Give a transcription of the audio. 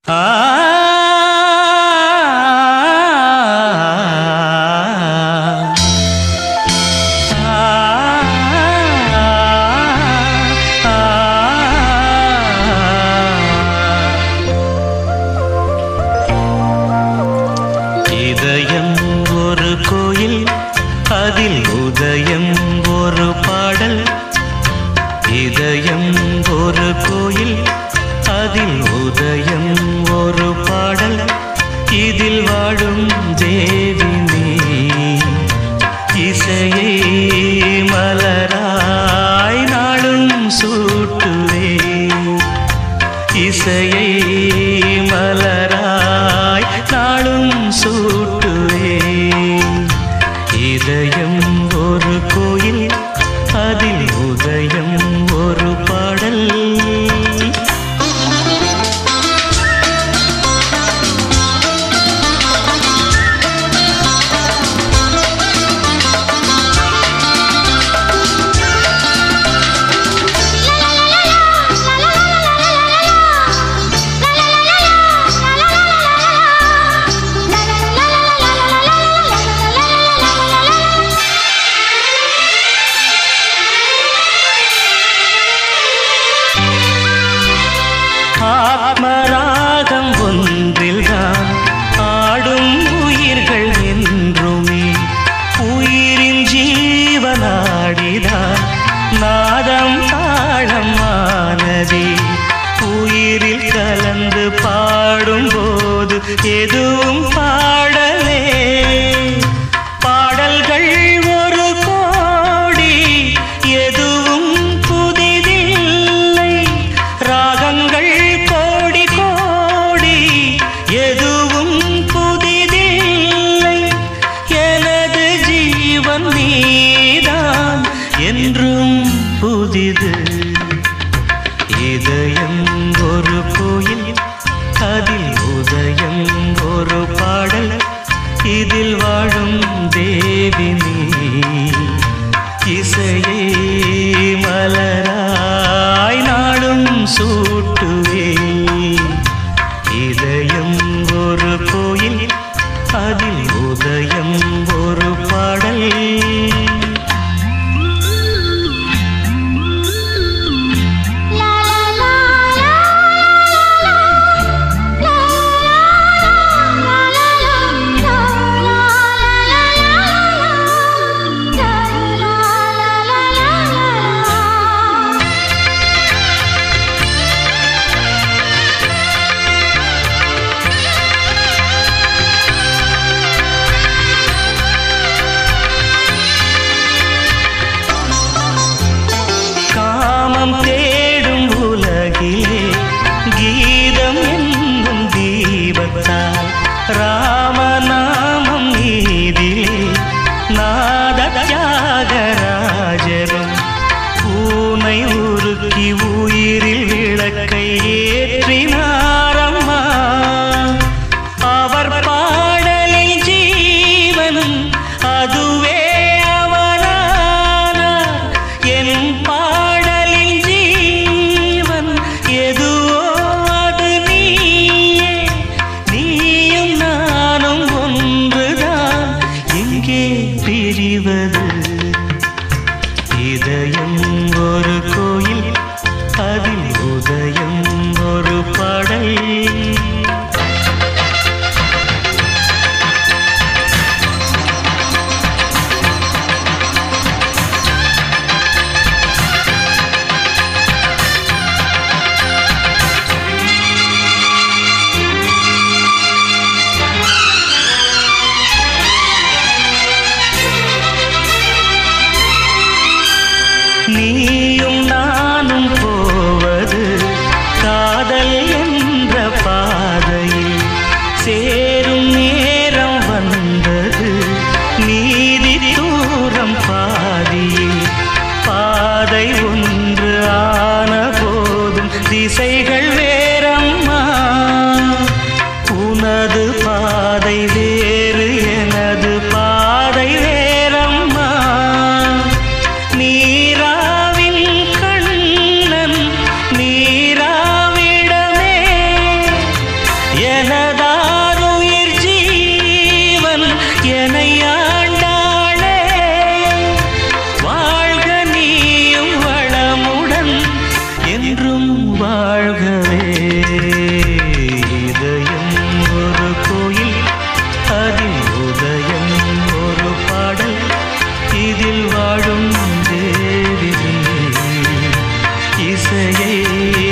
இதயம் ஒரு கோயில், அதில் உதயம் ஒரு பாடல். இதயம் ஒரு கோயில், அதில் உதயம் ஒரு பாடல். இதில் வாழும் தேவி நீ, இசையை மலராய் நாளும் சூட்டுவே. இசையை மலராய் நாளும் சூட்டுவே. இதயம் ஒரு கோயில், அதில் உதயம் ஒரு பாடல். ஆத்மராகம் ஒன்றில்தான் ஆடும் உயிர்கள் என்றுமே. உயிரின் ஜீவனாடிதான் நாதம் தாளம் ஆனதே. உயிரில் கலந்து பாடும்போது எதுவும் பாடலே. பாடல்கள் ஒரு கோடி, எதுவும் புதிதில்லை. ராகங்கள் கோடி கோடி, எதுவும் புதிதில்லை. எனது ஜீவன் நீதான், என்றும் புதிது. இதயம் ஒரு கோயில், அதில் உதயம் ஒரு பாடல். இதில் வாழும் தேவி நீ, இசையை மலராய் நாளும் சூட்டுவே. இதயம் ஒரு கோயில், அதில் உதயம் ஒரு பாடல். தேடும் உலகிலே கீதம் என்னும் தீபத்தால் ராமநாமம் நீதிலே நாத தியாகராஜரும் பூனை உருக்கி உயிரில் விளக்கை ஏற்றினாரம்மா. அவர் பாடலில் ஜீவனும் அதுவே அவனானார். என் எதுவோ அது நீயே, நீயும் நானும் எனதாருயிர் ஜீவன் என்னை ஆண்டாளே வாழ்க நீயும் வளமுடன் என்றும் வாழ்கவே இதயம் ஒரு கோயில் அதில் உதயம் ஒரு பாடல் இதில் வாழும் தேவி இசையை